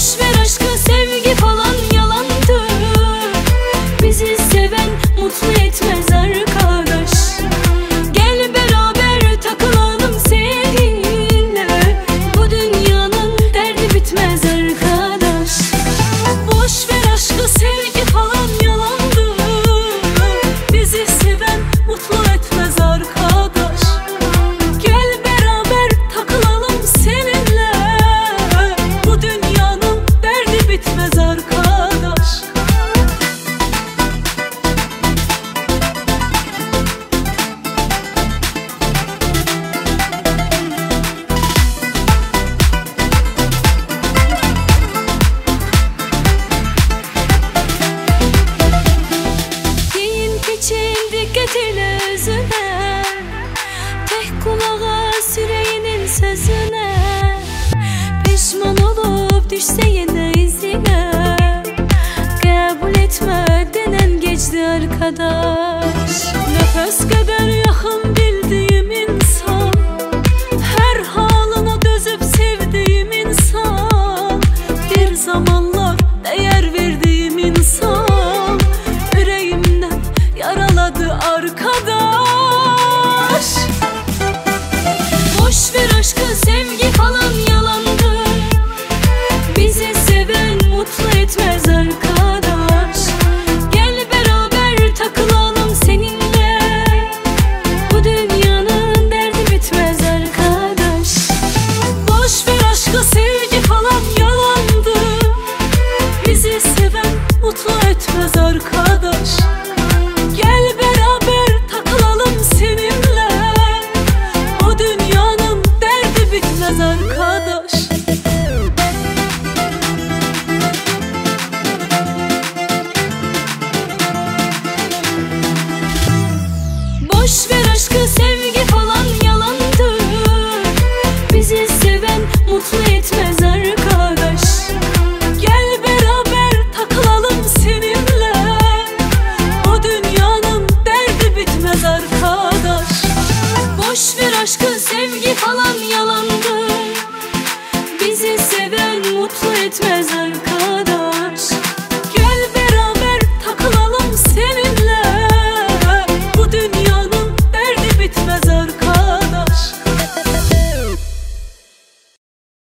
Boş ver aşkı, sevgi falan yalandı. Bizi seven mutlu etmez arkadaş. Gel beraber takılalım seninle. Bu dünyanın derdi bitmez arkadaş. Boş ver aşkı, sevgi falan yalandı. Bizi seven mutlu etmez arkadaş. Gel beraber takılalım seninle. Bu dünyanın derdi bitmez arkadaş. Giyin keçin dikkat ile özüne. Tek kulağa süreyinin sözüne. Pişman olup düşse yine izine. Kabul etme denen geçti arkadaş. Nefes kadar yakın bildiğim insan. Her halına dözüp sevdiğim insan. Bir zamanlar değer verdiğim insan. Yüreğimden yaraladı arkadaş. Boş ver aşkı, sevgi falan yalandı. Bizi seven mutlu etmez arkadaş. Gel beraber takılalım seninle. Bu dünyanın derdi bitmez arkadaş. Boş ver aşkı, sevgi falan yalandı. Bizi seven mutlu etmez arkadaş. Gel beraber takılalım seninle. O dünyanın derdi bitmez arkadaş. Boş ver aşkı, sevgi falan yalandı. Bizi seven mutlu etmez